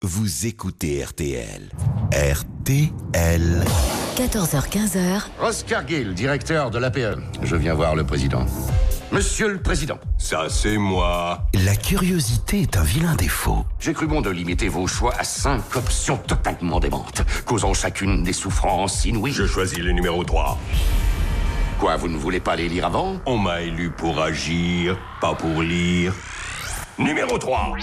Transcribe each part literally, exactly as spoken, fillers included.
Vous écoutez R T L. R T L. quatorze heures quinze. Oscar Gill, directeur de l'A P E. Je viens voir le président. Monsieur le Président. Ça, c'est moi. La curiosité est un vilain défaut. J'ai cru bon de limiter vos choix à cinq options totalement démentes, causant chacune des souffrances inouïes. Je choisis le numéro trois. Quoi, vous ne voulez pas les lire avant? On m'a élu pour agir, pas pour lire. Numéro trois.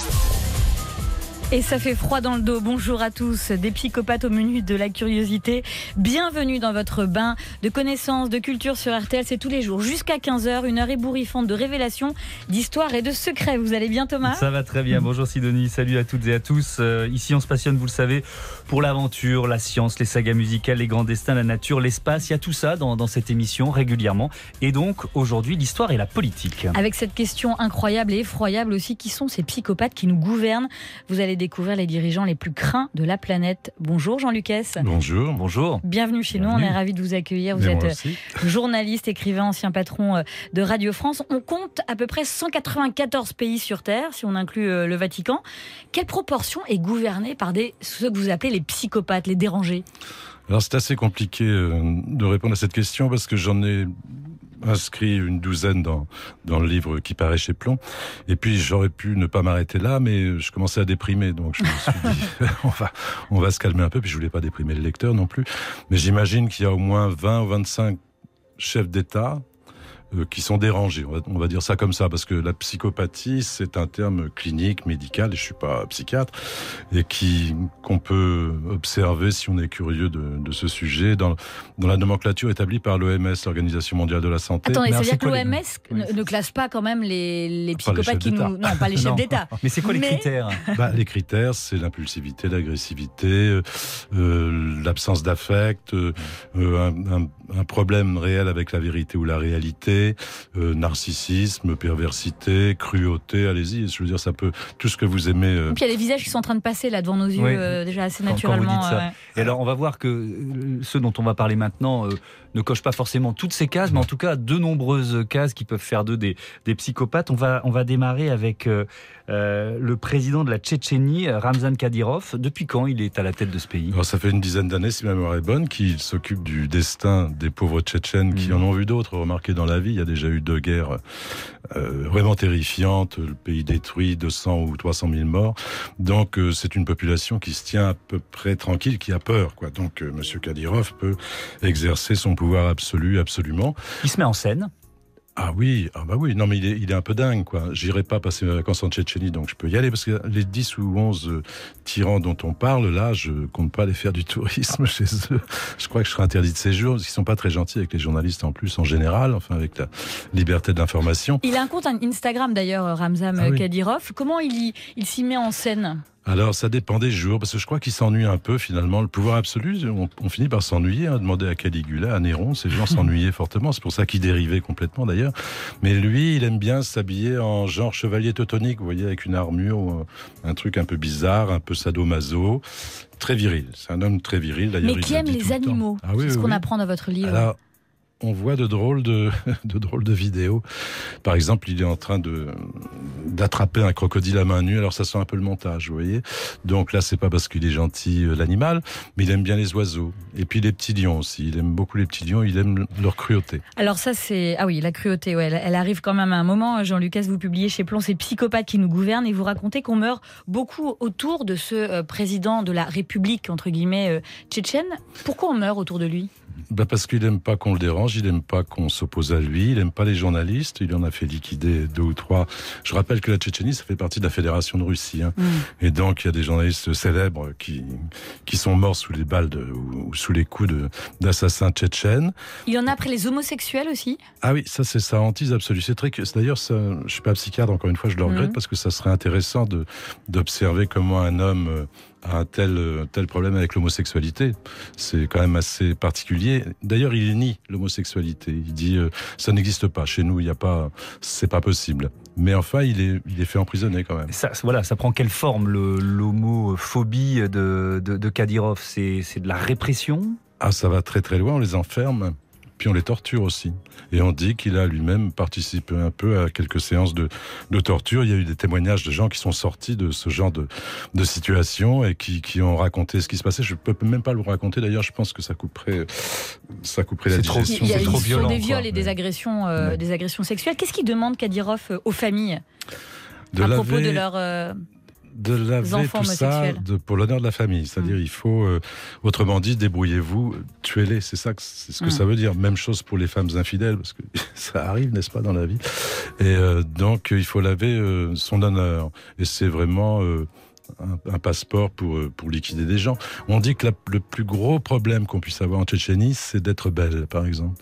Et ça fait froid dans le dos. Bonjour à tous, des psychopathes au menu de la curiosité. Bienvenue dans votre bain de connaissances, de culture sur R T L. C'est tous les jours jusqu'à quinze heures, une heure ébouriffante de révélations, d'histoires et de secrets. Vous allez bien, Thomas? Ça va très bien. Bonjour Sidonie, salut à toutes et à tous. Euh, ici, on se passionne, vous le savez, pour l'aventure, la science, les sagas musicales, les grands destins, la nature, l'espace. Il y a tout ça dans, dans cette émission régulièrement. Et donc, aujourd'hui, l'histoire et la politique. Avec cette question incroyable et effroyable aussi, qui sont ces psychopathes qui nous gouvernent? Vous allez découvrir les dirigeants les plus craints de la planète. Bonjour Jean Lucas. Bonjour. Bonjour. Bienvenue chez Bienvenue. nous, on est ravis de vous accueillir. Vous Mais êtes moi aussi. journaliste, écrivain, ancien patron de Radio France. On compte à peu près cent quatre-vingt-quatorze pays sur Terre, si on inclut le Vatican. Quelle proportion est gouvernée par des, ceux que vous appelez les psychopathes, les dérangés? Alors c'est assez compliqué de répondre à cette question parce que j'en ai inscrit une douzaine dans, dans le livre qui paraît chez Plomb. Et puis j'aurais pu ne pas m'arrêter là, mais je commençais à déprimer. Donc je me suis dit, on, va, on va se calmer un peu. Puis je voulais pas déprimer le lecteur non plus. Mais j'imagine qu'il y a au moins vingt ou vingt-cinq chefs d'État euh, qui sont dérangés. On va, on va dire ça comme ça, parce que la psychopathie, c'est un terme clinique, médical, et je suis pas psychiatre, et qui qu'on peut observer si on est curieux de, de ce sujet dans, dans la nomenclature établie par l'O M S, l'Organisation mondiale de la santé. Attendez, Mais ça veut alors, dire c'est que quoi l'O M S les- ne, ne classe pas quand même les, les psychopathes chefs qui d'État. nous... Non, pas les chefs Non. d'État. Mais c'est quoi les Mais- critères? Bah, les critères, c'est l'impulsivité, l'agressivité, euh, euh, l'absence d'affect, euh, euh, un, un, un problème réel avec la vérité ou la réalité, euh, narcissisme, perversité, cruauté, allez-y, je veux dire, ça peut, tout ce que vous aimez. euh, Et puis il y a des visages qui sont en train de passer là devant nos yeux, Oui. euh, déjà assez Quand- naturellement. Quand vous dites ça. ouais. Et alors, on va voir que euh, ceux dont on va parler maintenant euh, ne cochent pas forcément toutes ces cases, mais en tout cas de nombreuses cases qui peuvent faire d'eux des, des psychopathes. On va, on va démarrer avec euh, euh, le président de la Tchétchénie, Ramzan Kadyrov. Depuis quand il est à la tête de ce pays? Alors ça fait une dizaine d'années, si ma mémoire est bonne, qu'il s'occupe du destin des pauvres Tchétchènes qui Mmh. en ont vu d'autres. Remarquez, dans la vie, il y a déjà eu deux guerres euh, vraiment terrifiantes, le pays détruit, deux cents ou trois cent mille morts. Donc euh, c'est une population qui se tient à peu près tranquille, qui a peur, quoi. Donc euh, Monsieur Kadyrov peut exercer son pouvoir absolu, absolument. Il se met en scène. Ah oui, ah bah oui, non mais il est, il est un peu dingue, quoi. J'irai pas passer mes vacances en Tchétchénie, donc je peux y aller, parce que les dix ou onze euh, tyrans dont on parle, là, je compte pas aller faire du tourisme chez eux. Je crois que je serai interdit de séjour, parce qu'ils sont pas très gentils avec les journalistes en plus, en général, enfin avec la liberté de l'information. Il a un compte Instagram d'ailleurs, Ramzan Ah oui. Kadyrov. Comment il, y- il s'y met en scène? Alors, ça dépend des jours, parce que je crois qu'il s'ennuie un peu, finalement. Le pouvoir absolu, on, on finit par s'ennuyer. Hein, demander à Caligula, à Néron, ces gens s'ennuyaient fortement. C'est pour ça qu'ils dérivaient complètement, d'ailleurs. Mais lui, il aime bien s'habiller en genre chevalier teutonique, vous voyez, avec une armure, un truc un peu bizarre, un peu sadomaso. Très viril. C'est un homme très viril, d'ailleurs. Mais il qui le aime dit les tout le temps. animaux. Ah oui, C'est ce oui, qu'on oui. apprend dans votre livre. Alors, on voit de drôles de, de drôles de vidéos. Par exemple, il est en train de d'attraper un crocodile à main nue. Alors ça sent un peu le montage, vous voyez. Donc là, c'est pas parce qu'il est gentil, euh, l'animal, mais il aime bien les oiseaux. Et puis les petits lions aussi. Il aime beaucoup les petits lions. Il aime leur cruauté. Alors ça c'est... Ah oui, la cruauté, ouais, elle, elle arrive quand même à un moment. Jean-Lucas, vous publiez chez Plomb ces psychopathes qui nous gouvernent et vous racontez qu'on meurt beaucoup autour de ce euh, président de la République, entre guillemets, euh, tchétchène. Pourquoi on meurt autour de lui? Bah parce qu'il aime pas qu'on le dérange, il aime pas qu'on s'oppose à lui, il aime pas les journalistes, il en a fait liquider deux ou trois. Je rappelle que la Tchétchénie, ça fait partie de la Fédération de Russie, hein. Mmh. Et donc il y a des journalistes célèbres qui qui sont morts sous les balles de, ou, ou sous les coups de, d'assassins tchétchènes. Il y en a après les homosexuels aussi? Ah oui, ça c'est sa hantise absolue. C'est très, c'est d'ailleurs, ça, je suis pas psychiatre, encore une fois, je le regrette, Mmh. parce que ça serait intéressant de d'observer comment un homme euh, a un tel euh, tel problème avec l'homosexualité. C'est quand même assez particulier. D'ailleurs, il nie l'homosexualité. Il dit euh, ça n'existe pas chez nous. Il y a pas, c'est pas possible. Mais enfin, il est il est fait emprisonner quand même. Ça, voilà, ça prend quelle forme le, l'homophobie de, de, de Kadyrov? C'est, c'est de la répression? Ah, ça va très très loin. On les enferme. puis on les torture aussi. Et on dit qu'il a lui-même participé un peu à quelques séances de, de torture. Il y a eu des témoignages de gens qui sont sortis de ce genre de, de situation et qui, qui ont raconté ce qui se passait. Je peux même pas le raconter. D'ailleurs, je pense que ça couperait, ça couperait la trop, digestion. Il y a c'est eu trop violent, des viols quoi. et des agressions, euh, ouais. des agressions sexuelles. Qu'est-ce qu'il demande Kadyrov euh, aux familles de à laver, propos de leur euh, de laver enfants tout ça homosexuels. de, pour l'honneur de la famille. C'est-à-dire, mmh. il faut, euh, autrement dit, débrouillez-vous, tuez-les. C'est ça, que, c'est ce que mmh. ça veut dire. Même chose pour les femmes infidèles, parce que ça arrive, n'est-ce pas, dans la vie. Et euh, donc, il faut laver euh, son honneur. Et c'est vraiment euh, un, un passeport pour, pour liquider des gens. On dit que la, le plus gros problème qu'on puisse avoir en Tchétchénie, c'est d'être belle, par exemple.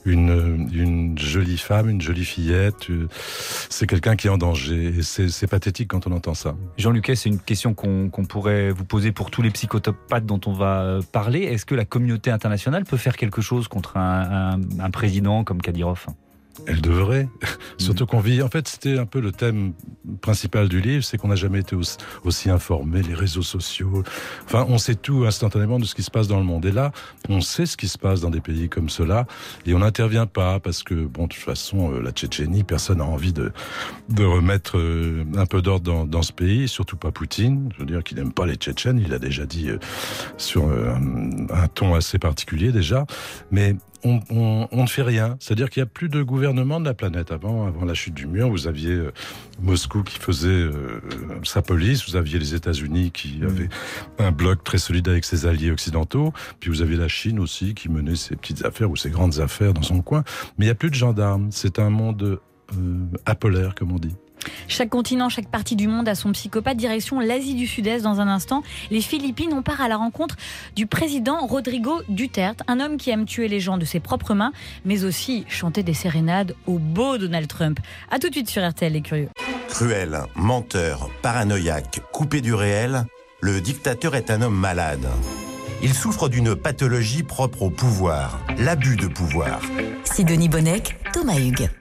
Une, une jolie femme, une jolie fillette, c'est quelqu'un qui est en danger. Et c'est, c'est pathétique quand on entend ça. Jean Luquet, c'est une question qu'on, qu'on pourrait vous poser pour tous les psychopathes dont on va parler. Est-ce que la communauté internationale peut faire quelque chose contre un, un, un président comme Kadyrov ? Elle devrait. Mmh. Surtout qu'on vit... En fait, c'était un peu le thème principal du livre, c'est qu'on n'a jamais été aussi, aussi informé, les réseaux sociaux. Enfin, on sait tout instantanément de ce qui se passe dans le monde. Et là, on sait ce qui se passe dans des pays comme cela, et on n'intervient pas, parce que, bon, de toute façon, la Tchétchénie, personne n'a envie de, de remettre un peu d'ordre dans, dans ce pays, surtout pas Poutine. Je veux dire qu'il n'aime pas les Tchétchènes, il l'a déjà dit sur un, un ton assez particulier déjà. Mais On, on, on ne fait rien. C'est-à-dire qu'il n'y a plus de gouvernement de la planète. Avant, avant la chute du mur, vous aviez euh, Moscou qui faisait euh, sa police, vous aviez les États-Unis qui avaient un bloc très solide avec ses alliés occidentaux, puis vous aviez la Chine aussi qui menait ses petites affaires ou ses grandes affaires dans son coin. Mais il n'y a plus de gendarmes. C'est un monde euh, apolaire, comme on dit. Chaque continent, chaque partie du monde a son psychopathe. Direction l'Asie du Sud-Est dans un instant. Les Philippines, on part à la rencontre du président Rodrigo Duterte, un homme qui aime tuer les gens de ses propres mains, mais aussi chanter des sérénades au beau Donald Trump. A tout de suite sur R T L, les curieux. Cruel, menteur, paranoïaque, coupé du réel, le dictateur est un homme malade. Il souffre d'une pathologie propre au pouvoir, l'abus de pouvoir. Sidonie Bonnec, Thomas Hugues.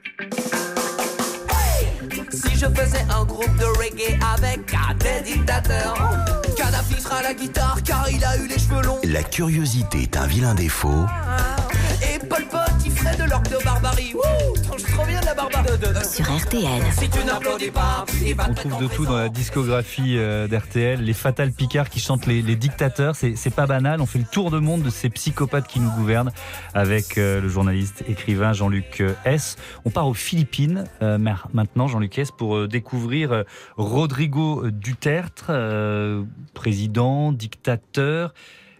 Si je faisais un groupe de reggae avec des dictateurs, Kadhafi sera la guitare car il a eu les cheveux longs. La curiosité est un vilain défaut. Et Pol Pot, il ferait de l'orgue de barbarie. Wouh, je trop bien de la barbarie. Sur R T L. Si tu n'applaudis pas, il va On trouve de tout dans la discographie d'R T L. Les Fatal Picard qui chantent les, les dictateurs, c'est, c'est pas banal. On fait le tour de monde de ces psychopathes qui nous gouvernent avec euh, le journaliste écrivain Jean-Luc Hess. On part aux Philippines euh, maintenant, Jean-Luc Hess, pour euh, découvrir euh, Rodrigo Duterte, euh, président, dictateur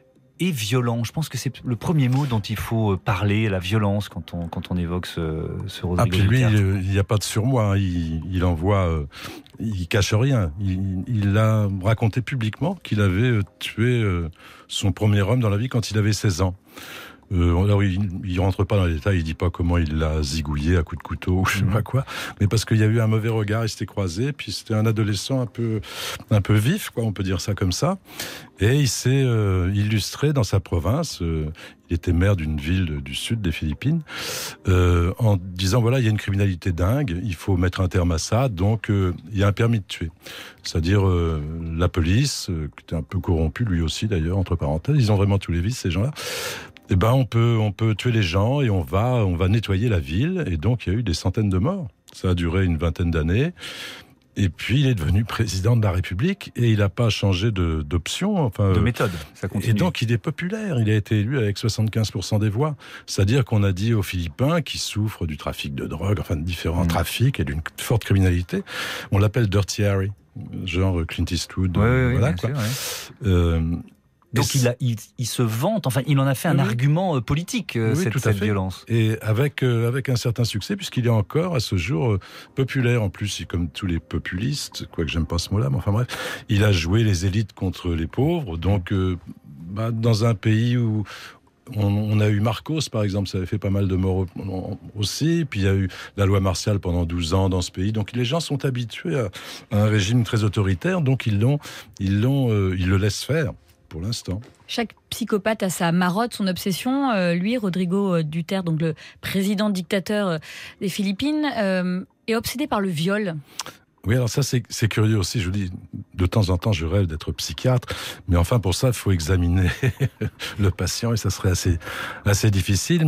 et violent. Je pense que c'est le premier mot dont il faut parler, la violence, quand on, quand on évoque ce, ce Rodrigo Ah, puis lui, Duterte. il n'y a pas de surmoi. Il, il envoie... Euh, il cache rien. Il, il a raconté publiquement qu'il avait tué euh, son premier homme dans la vie quand il avait seize ans. Euh, alors il, il rentre pas dans les détails, il dit pas comment il l'a zigouillé à coups de couteau ou je sais pas quoi, mais parce qu'il y a eu un mauvais regard, il s'était croisé, puis c'était un adolescent un peu, un peu vif, quoi, on peut dire ça comme ça, et il s'est euh, illustré dans sa province. Euh, il était maire d'une ville du sud des Philippines, euh, en disant voilà, il y a une criminalité dingue, il faut mettre un terme à ça, donc euh, il y a un permis de tuer. C'est-à-dire euh, la police, euh, qui était un peu corrompue, lui aussi d'ailleurs, entre parenthèses, ils ont vraiment tous les vices ces gens-là. Eh ben, on peut, on peut tuer les gens et on va, on va nettoyer la ville. Et donc, il y a eu des centaines de morts. Ça a duré une vingtaine d'années. Et puis, il est devenu président de la République et il n'a pas changé de, d'option. Enfin, de méthode, ça continue. Et donc, il est populaire. Il a été élu avec soixante-quinze pour cent des voix. C'est-à-dire qu'on a dit aux Philippins qui souffrent du trafic de drogue, enfin de différents mmh. trafics et d'une forte criminalité, on l'appelle Dirty Harry, genre Clint Eastwood. Oui, euh, oui, voilà, bien quoi. sûr, ouais. Euh, Donc il, a, il, il se vante, enfin il en a fait un oui. argument politique, oui, cette, cette violence. Et avec, euh, avec un certain succès, puisqu'il est encore à ce jour euh, populaire. En plus, comme tous les populistes, quoique j'aime pas ce mot-là, mais enfin bref, il a joué les élites contre les pauvres. Donc euh, bah, dans un pays où on, on a eu Marcos, par exemple, ça avait fait pas mal de morts aussi. Puis il y a eu la loi martiale pendant douze ans dans ce pays. Donc les gens sont habitués à, à un régime très autoritaire, donc ils, l'ont, ils, l'ont, euh, ils le laissent faire. Pour l'instant. Chaque psychopathe a sa marotte, son obsession. Euh, lui, Rodrigo Duterte, donc le président dictateur des Philippines, euh, est obsédé par le viol. Oui, alors ça, c'est, c'est curieux aussi. Je vous dis, de temps en temps, je rêve d'être psychiatre. Mais enfin, pour ça, il faut examiner le patient et ça serait assez, assez difficile. Mais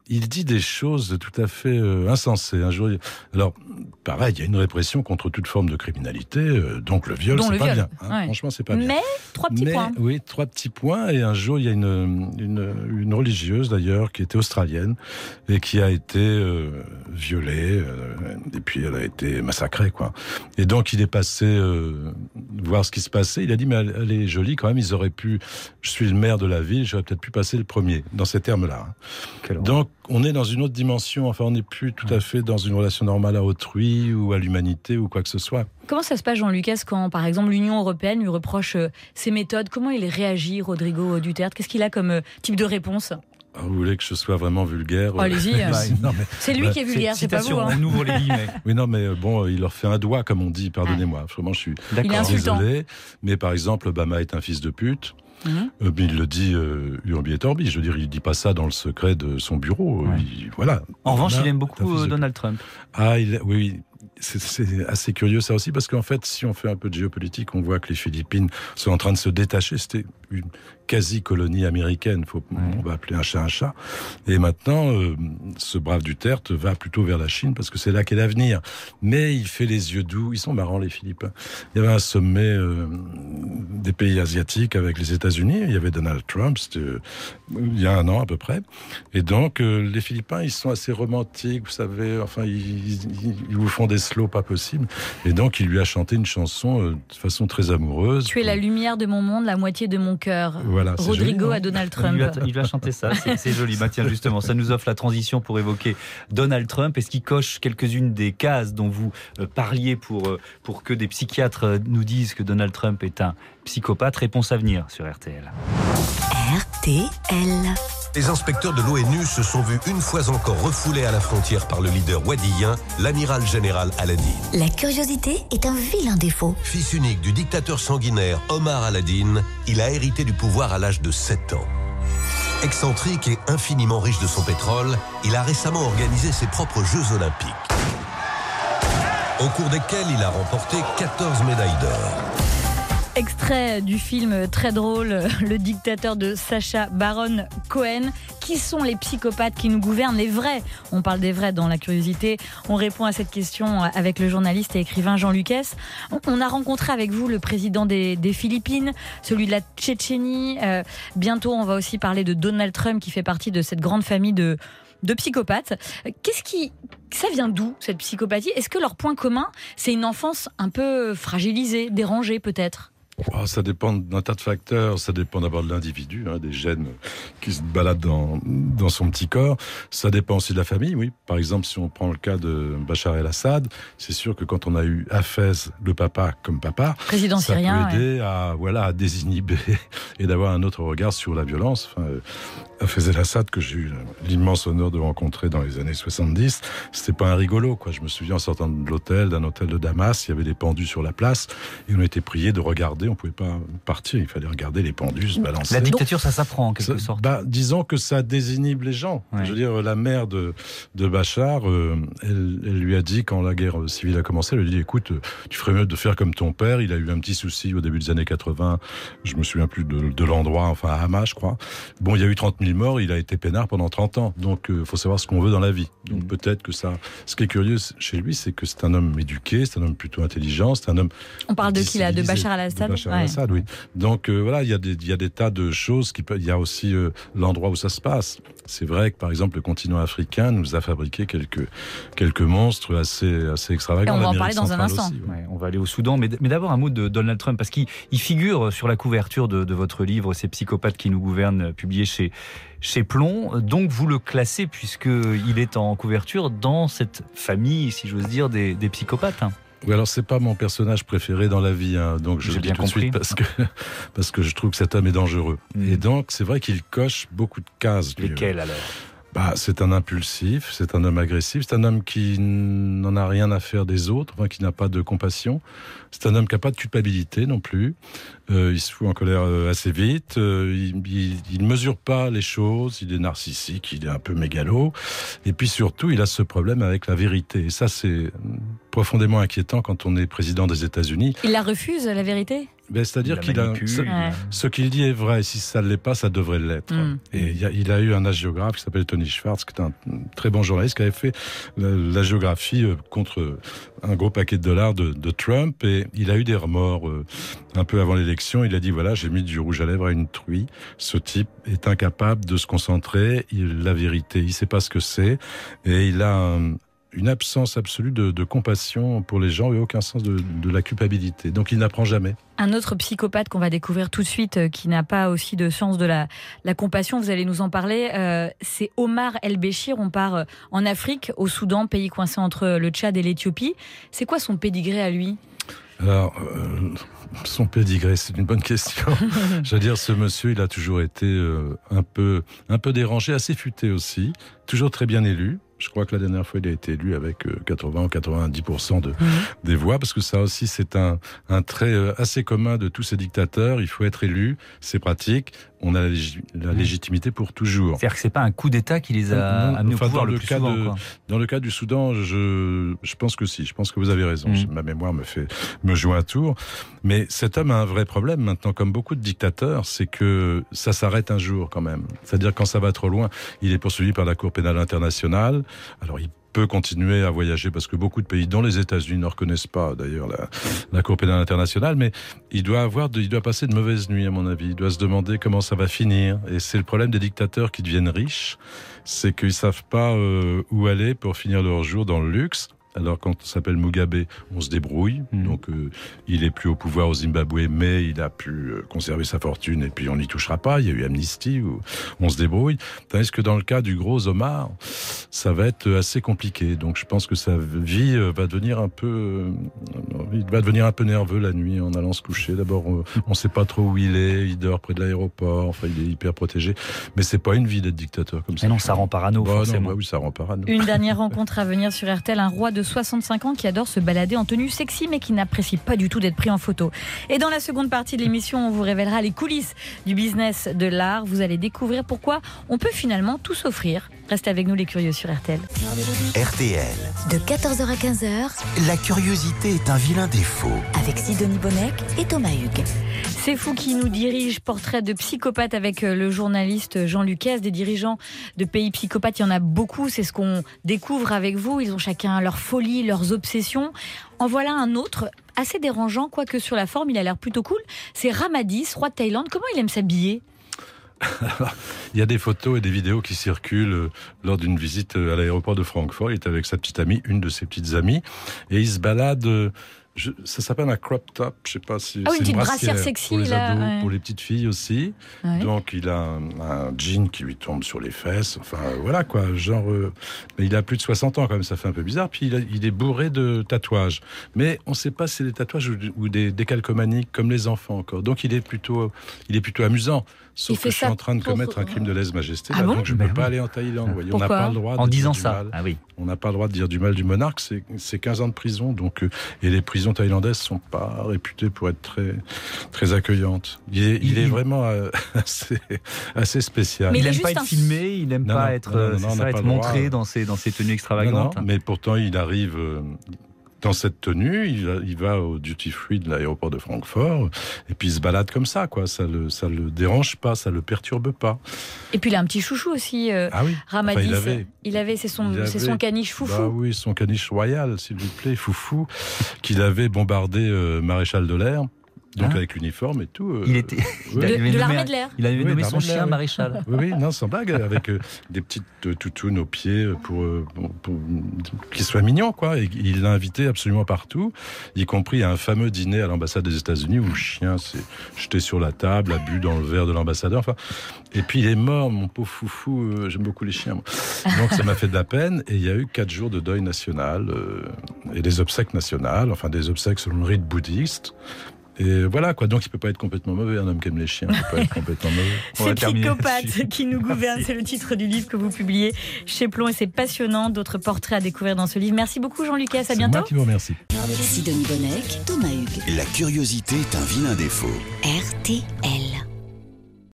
il dit des choses tout à fait euh, insensées. Un jour, il... alors pareil, il y a une répression contre toute forme de criminalité, euh, donc le viol, Dont c'est le pas viol. bien. Hein. Ouais. Franchement, c'est pas bien. Mais trois petits Mais, points. Oui, trois petits points. Et un jour, il y a une, une, une religieuse d'ailleurs qui était australienne et qui a été euh, violée. Euh, et puis elle a été massacrée, quoi. Et donc il est passé euh, voir ce qui se passait. Il a dit mais elle, elle est jolie quand même. Ils auraient pu. Je suis le maire de la ville. J'aurais peut-être pu passer le premier dans ces termes-là. Hein. Donc on est dans une autre dimension. Enfin, on n'est plus tout à fait dans une relation normale à autrui ou à l'humanité ou quoi que ce soit. Comment ça se passe, Jean Lucas, quand, par exemple, l'Union européenne lui reproche euh, ses méthodes? Comment il réagit, Rodrigo Duterte? Qu'est-ce qu'il a comme euh, type de réponse? Ah, vous voulez que je sois vraiment vulgaire? Oh, allez-y. euh, non, mais, c'est lui bah, qui est vulgaire, c'est, c'est pas vous. Hein. On ouvre les guillemets. Oui, non, mais bon, il leur fait un doigt, comme on dit. Pardonnez-moi. Ah. Vraiment, je suis désolé. Mais par exemple, Obama est un fils de pute. Mmh. Euh, mais il le dit euh, urbi et orbi. Je veux dire, il dit pas ça dans le secret de son bureau. Ouais. Il, voilà. En revanche, il aime beaucoup euh, Donald Trump. Ah, il, oui. C'est, c'est assez curieux ça aussi, parce qu'en fait, si on fait un peu de géopolitique, on voit que les Philippines sont en train de se détacher. C'était une quasi-colonie américaine, faut, ouais. on va appeler un chat un chat. Et maintenant, euh, ce brave Duterte va plutôt vers la Chine, parce que c'est là qu'est l'avenir. Mais il fait les yeux doux. Ils sont marrants, les Philippins. Il y avait un sommet euh, des pays asiatiques avec les États-Unis. Il y avait Donald Trump, c'était euh, il y a un an à peu près. Et donc, euh, les Philippins, ils sont assez romantiques, vous savez. Enfin, ils, ils, ils vous font des slow pas possible. Et donc, il lui a chanté une chanson euh, de façon très amoureuse. Tu es la lumière de mon monde, la moitié de mon cœur. Voilà, Rodrigo joli, à Donald Trump. Il lui a, il lui a chanté ça, c'est, c'est joli. Bah, tiens, justement, ça nous offre la transition pour évoquer Donald Trump. Est-ce qu'il coche quelques-unes des cases dont vous euh, parliez pour, euh, pour que des psychiatres euh, nous disent que Donald Trump est un psychopathe? Réponse à venir sur R T L. R T L. Les inspecteurs de l'ONU se sont vus une fois encore refoulés à la frontière par le leader wadien, l'amiral général Al-Adin. La curiosité est un vilain défaut. Fils unique du dictateur sanguinaire Omar Al-Adin, il a hérité du pouvoir à l'âge de sept ans. Excentrique et infiniment riche de son pétrole, il a récemment organisé ses propres Jeux Olympiques, au cours desquels il a remporté quatorze médailles d'or. Extrait du film très drôle, Le dictateur de Sacha Baron Cohen. Qui sont les psychopathes qui nous gouvernent? Les vrais. On parle des vrais dans La Curiosité. On répond à cette question avec le journaliste et écrivain Jean Lucas. On a rencontré avec vous le président des, des Philippines, celui de la Tchétchénie. Euh, bientôt, on va aussi parler de Donald Trump qui fait partie de cette grande famille de... de psychopathes. Qu'est-ce qui, ça vient d'où, cette psychopathie? Est-ce que leur point commun, c'est une enfance un peu fragilisée, dérangée peut-être? Oh, ça dépend d'un tas de facteurs. Ça dépend d'abord de l'individu, hein, des gènes qui se baladent dans, dans son petit corps. Ça dépend aussi de la famille, oui. Par exemple, si on prend le cas de Bachar el-Assad, c'est sûr que quand on a eu Hafez, le papa, comme papa, président ça syrien, peut aider ouais. à, voilà, à désinhiber et d'avoir un autre regard sur la violence. Enfin, euh, Hafez el-Assad, que j'ai eu l'immense honneur de rencontrer dans les années soixante-dix, c'était pas un rigolo, quoi. Je me souviens en sortant de l'hôtel, d'un hôtel de Damas, il y avait des pendus sur la place et on a été priés de regarder. On pouvait pas partir, il fallait regarder les pendus se balancer. La dictature, ça s'apprend en quelque ça, sorte. Bah, disons que ça désinhibe les gens. Ouais. Je veux dire, la mère de, de Bachar, euh, elle, elle lui a dit, quand la guerre civile a commencé, elle lui a dit, écoute, tu ferais mieux de faire comme ton père. Il a eu un petit souci au début des années quatre-vingts, je me souviens plus de, de l'endroit, enfin à Hama, je crois. Bon, il y a eu trente mille morts, il a été peinard pendant trente ans. Donc, il euh, faut savoir ce qu'on veut dans la vie. Donc, mmh. peut-être que ça... Ce qui est curieux chez lui, c'est que c'est un homme éduqué, c'est un homme plutôt intelligent, c'est un homme... On parle de qui là? De Bachar el-Assad? De Bachar ouais. el-Assad, oui. Donc euh, voilà, il y a des il y a des tas de choses qui peuvent. Il y a aussi euh, l'endroit où ça se passe. C'est vrai que par exemple le continent africain nous a fabriqué quelques quelques monstres assez assez extravagants. Et on va en parler dans un instant. Aussi, ouais. Ouais, on va aller au Soudan, mais, mais d'abord un mot de Donald Trump parce qu'il il figure sur la couverture de, de votre livre, Ces psychopathes qui nous gouvernent, publié chez chez Plomb. Donc vous le classez puisque il est en couverture dans cette famille, si j'ose dire, des, des psychopathes. Hein. Oui, alors c'est pas mon personnage préféré dans la vie, hein, donc je J'ai le dis bien tout compris. de suite parce que parce que je trouve que cet homme est dangereux. Mmh. Et donc c'est vrai qu'il coche beaucoup de cases. Lesquelles alors? Bah, c'est un impulsif, c'est un homme agressif, c'est un homme qui n'en a rien à faire des autres, enfin, qui n'a pas de compassion. C'est un homme qui n'a pas de culpabilité non plus. Euh, il se fout en colère euh, assez vite. Euh, il ne mesure pas les choses. Il est narcissique, il est un peu mégalo. Et puis surtout, il a ce problème avec la vérité. Et ça, c'est profondément inquiétant quand on est président des États-Unis. Il la refuse, la vérité ? Ben, c'est-à-dire qu'il a, ce, ouais. ce qu'il dit est vrai. Si ça ne l'est pas, ça devrait l'être. Mm. Et il, y a, il a eu un hagiographe qui s'appelle Tony Schwartz, qui est un très bon journaliste, qui avait fait l'hagiographie contre un gros paquet de dollars de, de Trump. Et il a eu des remords euh, un peu avant l'élection. Il a dit, voilà, j'ai mis du rouge à lèvres à une truie. Ce type est incapable de se concentrer. Il, la vérité, il ne sait pas ce que c'est. Et il a un, une absence absolue de, de compassion pour les gens et aucun sens de, de la culpabilité. Donc il n'apprend jamais. Un autre psychopathe qu'on va découvrir tout de suite, euh, qui n'a pas aussi de sens de la, la compassion, vous allez nous en parler, euh, c'est Omar El-Béchir. On part euh, en Afrique, au Soudan, pays coincé entre le Tchad et l'Éthiopie. C'est quoi son pédigré à lui ? Alors, euh, son pédigré, c'est une bonne question. Je veux dire, ce monsieur, il a toujours été euh, un peu, un peu dérangé, assez futé aussi, toujours très bien élu. Je crois que la dernière fois, il a été élu avec quatre-vingts ou quatre-vingt-dix pour cent de, mmh. des voix, parce que ça aussi, c'est un, un trait assez commun de tous ces dictateurs. Il faut être élu, c'est pratique, on a la, lég- la légitimité pour toujours. C'est-à-dire que c'est pas un coup d'État qui les a non, amenés enfin, au pouvoir le, le plus cas souvent. De, quoi. Dans le cas du Soudan, je, je pense que si, je pense que vous avez raison. Mmh. Ma mémoire me fait me joue un tour. Mais cet homme a un vrai problème maintenant, comme beaucoup de dictateurs, c'est que ça s'arrête un jour quand même. C'est-à-dire quand ça va trop loin, il est poursuivi par la Cour pénale internationale. Alors il peut continuer à voyager parce que beaucoup de pays, dont les États-Unis, ne reconnaissent pas d'ailleurs la, la Cour pénale internationale, mais il doit avoir, de, il doit passer de mauvaises nuits à mon avis. Il doit se demander comment ça va finir. Et c'est le problème des dictateurs qui deviennent riches, c'est qu'ils savent pas euh, où aller pour finir leur jour dans le luxe. Alors quand on s'appelle Mugabe, on se débrouille. Mmh. Donc euh, il est plus au pouvoir au Zimbabwe, mais il a pu euh, conserver sa fortune et puis on n'y touchera pas. Il y a eu amnistie où on se débrouille. Tandis que dans le cas du gros Omar, ça va être assez compliqué. Donc je pense que sa vie euh, va devenir un peu, euh, il va devenir un peu nerveux la nuit en allant se coucher. D'abord, euh, on ne sait pas trop où il est. Il dort près de l'aéroport. Enfin, il est hyper protégé. Mais c'est pas une vie d'être dictateur comme ça. Mais non, ça rend parano. Bah, forcément. Non, bah oui, ça rend parano. Une dernière rencontre à venir sur R T L, un roi de soixante-cinq ans qui adore se balader en tenue sexy mais qui n'apprécie pas du tout d'être pris en photo. Et dans la seconde partie de l'émission, on vous révélera les coulisses du business de l'art. Vous allez découvrir pourquoi on peut finalement tout s'offrir. Restez avec nous les curieux sur R T L. R T L. De quatorze heures à quinze heures, la curiosité est un vilain défaut. Avec Sidonie Bonnec et Thomas Hugues. C'est Fou qui nous dirige, portrait de psychopathe avec le journaliste Jean Lucas. Des dirigeants de pays psychopathes, il y en a beaucoup, c'est ce qu'on découvre avec vous. Ils ont chacun leur folie, leurs obsessions. En voilà un autre, assez dérangeant, quoique sur la forme, il a l'air plutôt cool. C'est Ramadis, roi de Thaïlande. Comment il aime s'habiller ? Il y a des photos et des vidéos qui circulent lors d'une visite à l'aéroport de Francfort. Il est avec sa petite amie, une de ses petites amies, et il se balade... Je, ça s'appelle un crop top, je sais pas si ah oui, c'est une une brassière, brassière sexy pour les là, ados, ouais. pour les petites filles aussi. Ouais. Donc il a un, un jean qui lui tombe sur les fesses. Enfin voilà quoi, genre euh, il a plus de soixante ans quand même, ça fait un peu bizarre. Puis il, a, il est bourré de tatouages, mais on ne sait pas si c'est des tatouages ou, ou des décalcomanies comme les enfants encore. Donc il est plutôt, il est plutôt amusant. Sauf que je suis en train de pour... commettre un crime de lèse-majesté, ah là, bon donc je ne peux pas aller en Thaïlande. Voyez. On n'a pas le droit de en dire disant du ça. mal. Ah oui. On n'a pas le droit de dire du mal du monarque. C'est, c'est quinze ans de prison, donc euh, et les prisons thaïlandaises sont pas réputées pour être très très accueillantes. Il est, il, il est vraiment euh, assez assez spécial. Mais il n'aime pas être un... filmé, il n'aime pas non, être, non, non, non, ça, être montré dans ses dans ses tenues extravagantes. Non, non, mais pourtant il arrive. Euh, Dans cette tenue, il va, il va au duty free de l'aéroport de Francfort et puis il se balade comme ça, quoi. Ça le, ça le dérange pas, ça le perturbe pas. Et puis il a un petit chouchou aussi, euh, ah oui. Ramadis. Enfin, il avait, il avait, c'est son, il avait, c'est son caniche foufou. Bah oui, son caniche royal, s'il vous plaît, foufou, qu'il avait bombardé euh, maréchal de l'air. Donc hein avec l'uniforme et tout. Euh, il était de, il de l'armée de l'air. Il avait oui, nommé son chien oui. maréchal. Oui, oui, non, sans blague, avec euh, des petites euh, toutounes aux pieds pour, euh, pour, pour qu'il soit mignon, quoi. Et il l'a invité absolument partout, y compris à un fameux dîner à l'ambassade des États-Unis où le chien s'est jeté sur la table, a bu dans le verre de l'ambassadeur. Enfin, et puis il est mort, mon pauvre foufou. Euh, j'aime beaucoup les chiens, moi. Donc ça m'a fait de la peine. Et il y a eu quatre jours de deuil national euh, et des obsèques nationales, enfin des obsèques selon le rite bouddhiste. Et voilà quoi, donc il peut pas être complètement mauvais, un homme qui aime les chiens, il peut pas être complètement mauvais. C'est Psychopathe qui nous gouverne, c'est le titre du livre que vous publiez chez Plon et c'est passionnant, d'autres portraits à découvrir dans ce livre. Merci beaucoup Jean-Lucas, à c'est bientôt. C'est moi qui vous remercie. Sidonie Bonnec, Thomas Hugues. La curiosité est un vilain défaut. R T L.